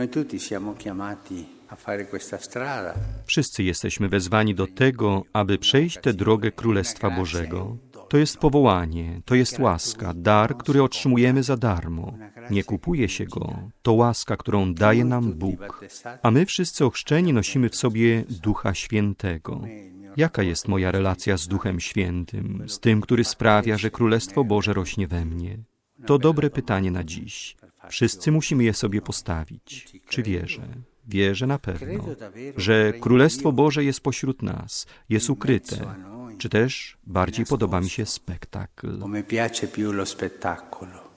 Wszyscy jesteśmy wezwani do tego, aby przejść tę drogę Królestwa Bożego. To jest powołanie, to jest łaska, dar, który otrzymujemy za darmo. Nie kupuje się go, to łaska, którą daje nam Bóg. A my wszyscy ochrzczeni nosimy w sobie Ducha Świętego. Jaka jest moja relacja z Duchem Świętym, z tym, który sprawia, że Królestwo Boże rośnie we mnie? To dobre pytanie na dziś. Wszyscy musimy je sobie postawić. Czy wierzę? Wierzę na pewno, że Królestwo Boże jest pośród nas, jest ukryte. Czy też bardziej podoba mi się spektakl?